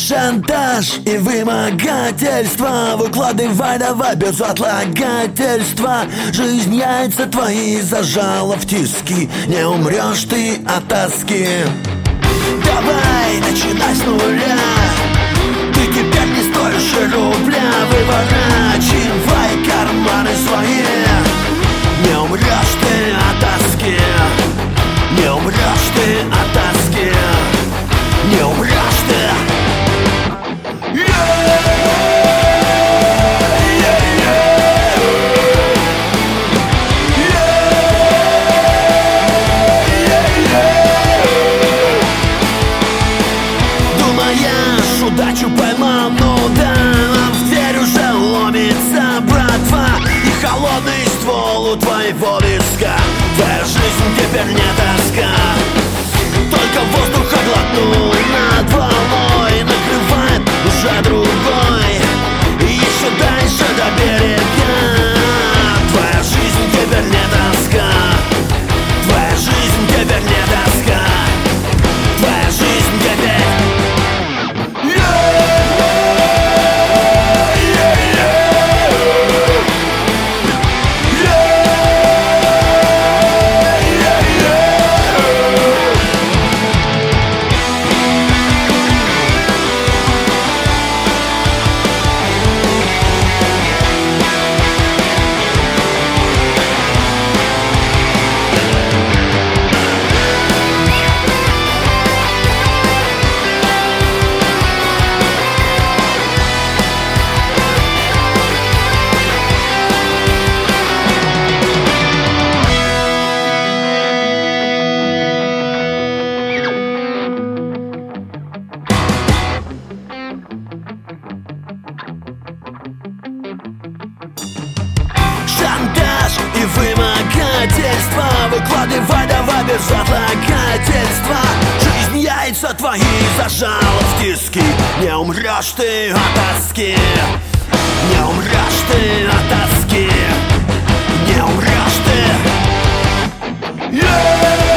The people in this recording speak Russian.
Шантаж и вымогательство, выкладывай давай без отлагательства. Жизнь яйца твои зажала в тиски, не умрешь ты от тоски. Давай, начинай с нуля, ты теперь не стоишь и рубля. Выворачивай карманы свои, не умрешь ты от тоски, не умрешь ты от тоски, не умрешь ты. Удачу поймал, ну да, в дверь уже ломится братва. И холодный ствол у твоего виска, твоя жизнь теперь не тоска. Только воздуха глотнул над волной, накрывает уже другой. И еще дальше до берега, твоя жизнь теперь не тоска, твоя жизнь теперь не тоска, твоя жизнь теперь. Шантаж и вымогательство, выкладывай давай без отлагательства. Жизнь яйца твои зажала в тиски, не умрешь ты от тоски, не умрешь ты от тоски, не умрешь ты.